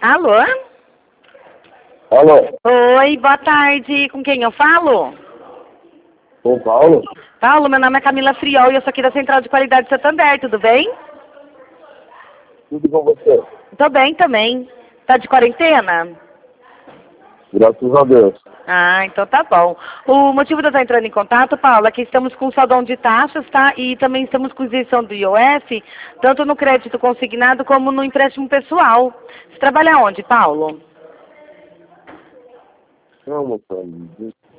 Alô? Alô, Oi, boa tarde. Com quem eu falo? São Paulo? Paulo, meu nome é Camila Friol e eu sou aqui da Central de Qualidade Santander, tudo bem? Tudo com você? Tô bem também. Tá de quarentena? Graças a Deus. Ah, então tá bom. O motivo de eu estar entrando em contato, Paulo, é que estamos com saldão de taxas, tá? E também estamos com isenção do IOF, tanto no crédito consignado como no empréstimo pessoal. Você trabalha onde, Paulo? Não, moção.